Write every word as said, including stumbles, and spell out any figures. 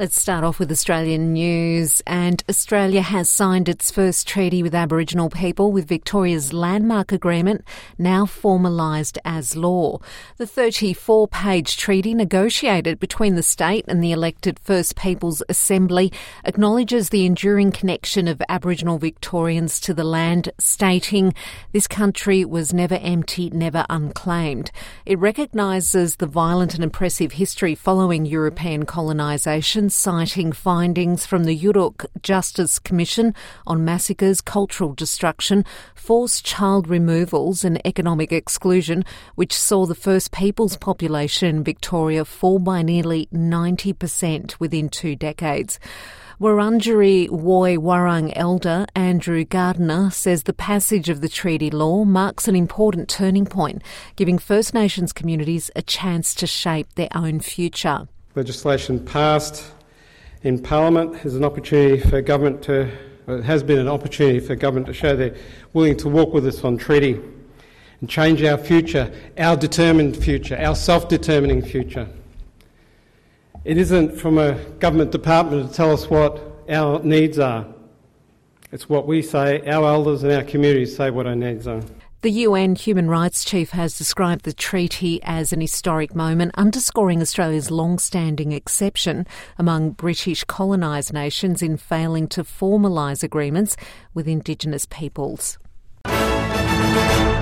Let's start off with Australian news, and Australia has signed its first treaty with Aboriginal people, with Victoria's landmark agreement now formalised as law. The thirty-four page treaty negotiated between the state and the elected First Peoples Assembly acknowledges the enduring connection of Aboriginal Victorians to the land, stating this country was never empty, never unclaimed. It recognises the violent and oppressive history following European colonisation, citing findings from the Yurok Justice Commission on massacres, cultural destruction, forced child removals and economic exclusion, which saw the First Peoples population in Victoria fall by nearly ninety percent within two decades. Wurundjeri Woi Wurrung elder Andrew Gardiner says the passage of the treaty law marks an important turning point, giving First Nations communities a chance to shape their own future. Legislation passed in Parliament is an opportunity for government to, well, it has been an opportunity for government to show they're willing to walk with us on treaty and change our future, our determined future, our self-determining future. It isn't from a government department to tell us what our needs are. It's what we say, our elders and our communities say what our needs are. The U N Human Rights Chief has described the treaty as an historic moment, underscoring Australia's long-standing exception among British colonised nations in failing to formalise agreements with Indigenous peoples.